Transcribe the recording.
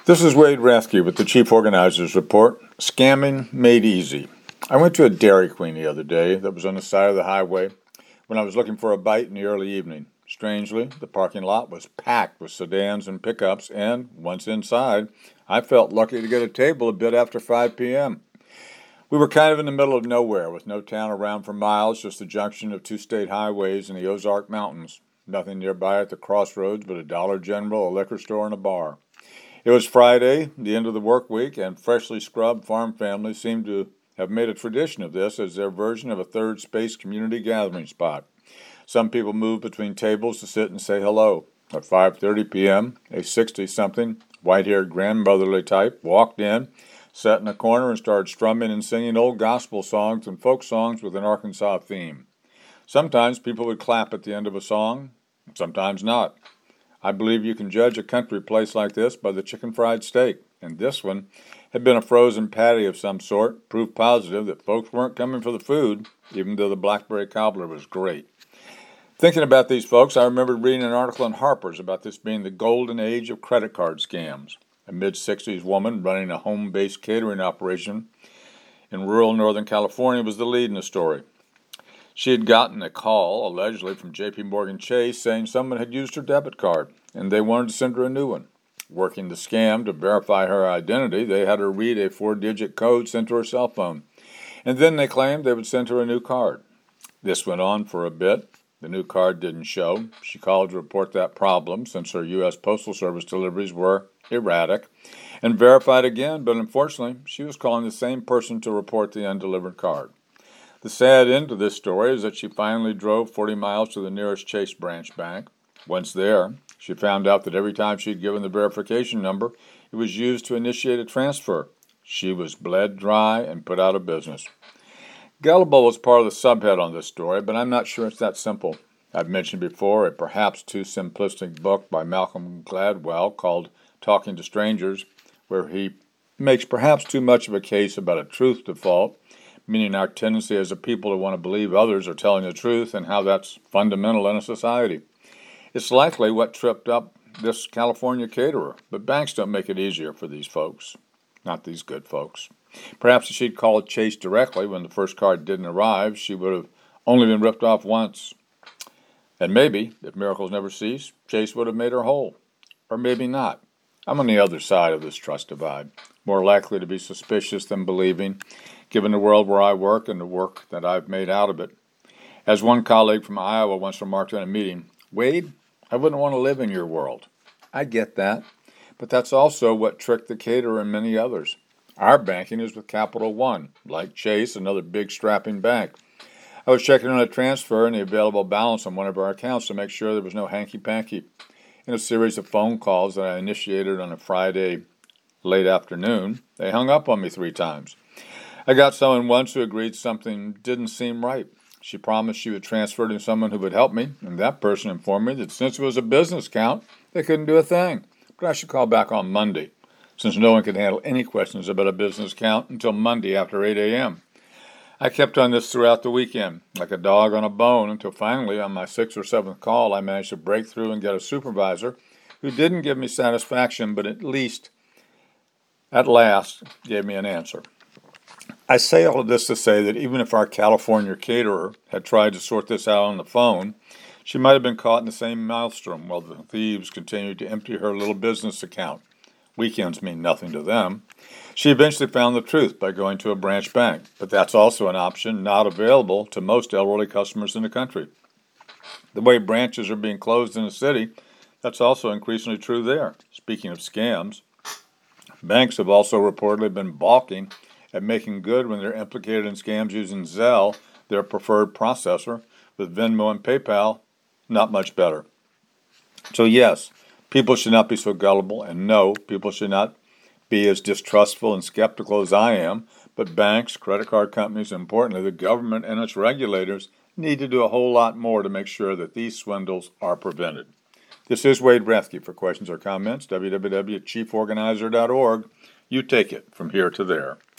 This is Wade Rathke with the Chief Organizers Report, Scamming Made Easy. I went to a Dairy Queen the other day that was on the side of the highway when I was looking for a bite in the early evening. Strangely, the parking lot was packed with sedans and pickups, and once inside, I felt lucky to get a table a bit after 5 p.m. We were kind of in the middle of nowhere with no town around for miles, just the junction of two state highways in the Ozark Mountains. Nothing nearby at the crossroads but a Dollar General, a liquor store, and a bar. It was Friday, the end of the work week, and freshly scrubbed farm families seemed to have made a tradition of this as their version of a third space community gathering spot. Some people moved between tables to sit and say hello. At 5:30 p.m., a 60-something, white-haired grandmotherly type walked in, sat in a corner, and started strumming and singing old gospel songs and folk songs with an Arkansas theme. Sometimes people would clap at the end of a song, sometimes not. I believe you can judge a country place like this by the chicken fried steak, and this one had been a frozen patty of some sort, proof positive that folks weren't coming for the food, even though the blackberry cobbler was great. Thinking about these folks, I remembered reading an article in Harper's about this being the golden age of credit card scams. A mid-60s woman running a home-based catering operation in rural Northern California was the lead in the story. She had gotten a call, allegedly from JPMorgan Chase, saying someone had used her debit card, and they wanted to send her a new one. Working the scam to verify her identity, they had her read a 4-digit code sent to her cell phone, and then they claimed they would send her a new card. This went on for a bit. The new card didn't show. She called to report that problem, since her U.S. Postal Service deliveries were erratic, and verified again, but unfortunately, she was calling the same person to report the undelivered card. The sad end to this story is that she finally drove 40 miles to the nearest Chase branch bank. Once there, she found out that every time she'd given the verification number, it was used to initiate a transfer. She was bled dry and put out of business. Gullible was part of the subhead on this story, but I'm not sure it's that simple. I've mentioned before a perhaps too simplistic book by Malcolm Gladwell called Talking to Strangers, where he makes perhaps too much of a case about a truth default, meaning our tendency as a people to want to believe others are telling the truth and how that's fundamental in a society. It's likely what tripped up this California caterer, but banks don't make it easier for these folks. Not these good folks. Perhaps if she'd called Chase directly when the first card didn't arrive, she would have only been ripped off once. And maybe, if miracles never cease, Chase would have made her whole. Or maybe not. I'm on the other side of this trust divide, more likely to be suspicious than believing, given the world where I work and the work that I've made out of it. As one colleague from Iowa once remarked in a meeting, Wade, I wouldn't want to live in your world. I get that, but that's also what tricked the caterer and many others. Our banking is with Capital One, like Chase, another big strapping bank. I was checking on a transfer and the available balance on one of our accounts to make sure there was no hanky-panky. In a series of phone calls that I initiated on a Friday late afternoon, they hung up on me 3 times. I got someone once who agreed something didn't seem right. She promised she would transfer to someone who would help me, and that person informed me that since it was a business account, they couldn't do a thing. But I should call back on Monday, since no one could handle any questions about a business account until Monday after 8 a.m. I kept on this throughout the weekend, like a dog on a bone, until finally, on my 6th or 7th call, I managed to break through and get a supervisor who didn't give me satisfaction, but at last, gave me an answer. I say all of this to say that even if our California caterer had tried to sort this out on the phone, she might have been caught in the same maelstrom while the thieves continued to empty her little business account. Weekends mean nothing to them. She eventually found the truth by going to a branch bank, but that's also an option not available to most elderly customers in the country. The way branches are being closed in the city, that's also increasingly true there. Speaking of scams, banks have also reportedly been balking at making good when they're implicated in scams using Zelle, their preferred processor, with Venmo and PayPal, not much better. So yes, people should not be so gullible, and no, people should not be as distrustful and skeptical as I am, but banks, credit card companies, and importantly, the government and its regulators need to do a whole lot more to make sure that these swindles are prevented. This is Wade Rathke. For questions or comments, www.chieforganizer.org. You take it from here to there.